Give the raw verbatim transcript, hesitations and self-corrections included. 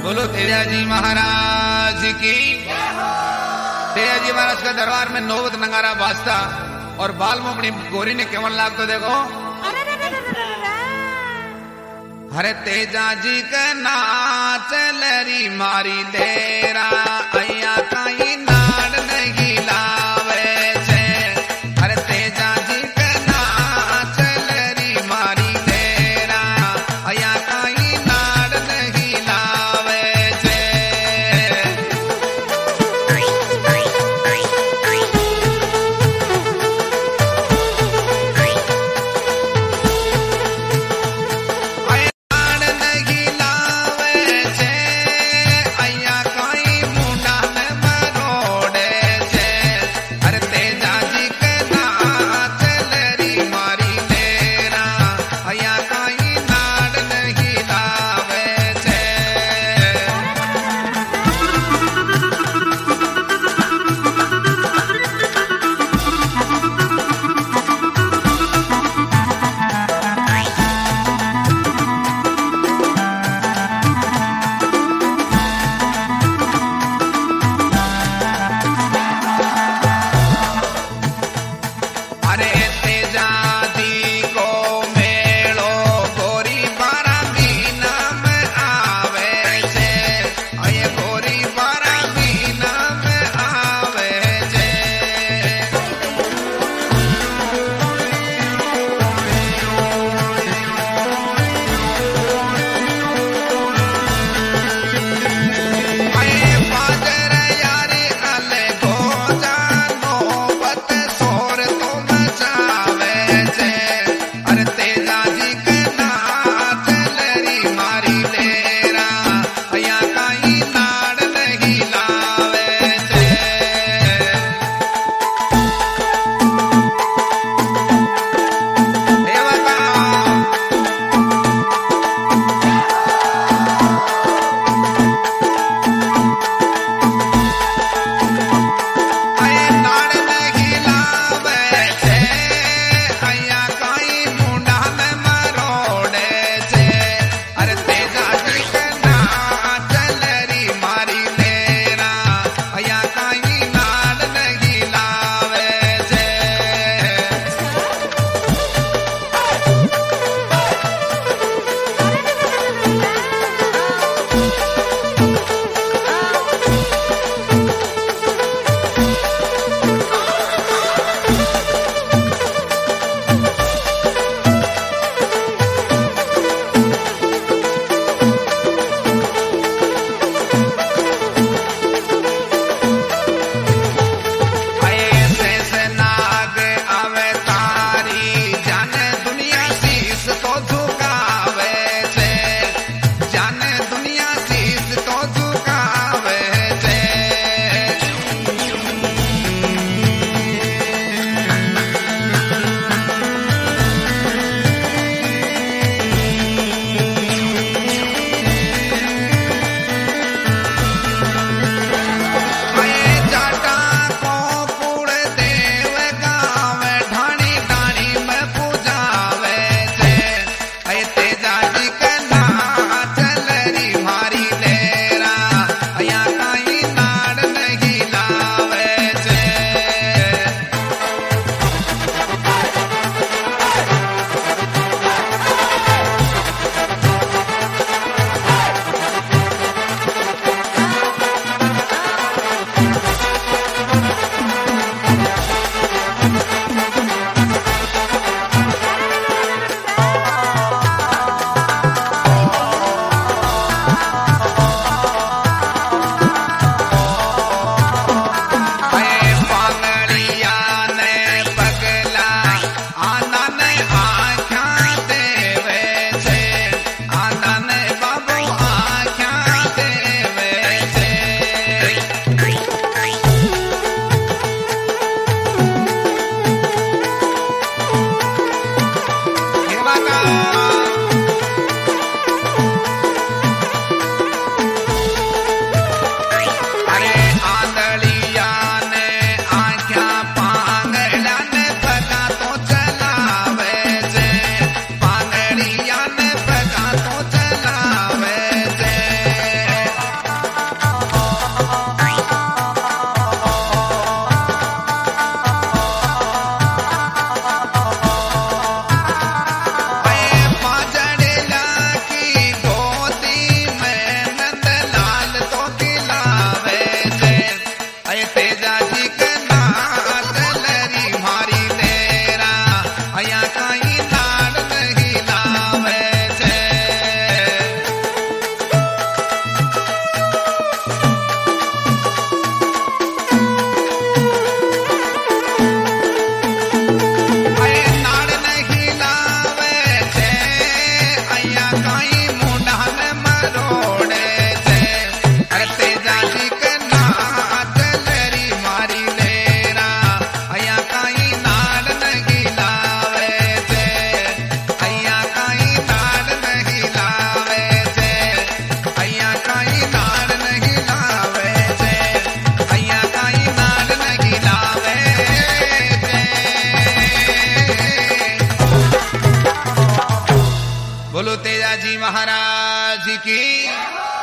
बोलो तेजा जी महाराज की। तेजा जी महाराज का दरबार में नौबत नगारा बाजता और बाल में अपनी गोरी ने केवल लाग तो देखो। हरे तेजा जी के नाच लरी मारी देरा अया काई नाड़ नहीं लावे छे। हरे तेजा जी के नाच लरी मारी देरा अया काई नाड़ नहीं लावे छे। नाड़ नहीं लावे छे अया काई मुंडा रोड़े से अरे तेजा जी के नाच लेरी मारी लेरा अया काई नाल नहीं लावे से अया काई नाल नहीं लावे से अया काई नाल नहीं लावे से अया काई नाल नहीं लावे से। बोलो तेजा जी महाराज की।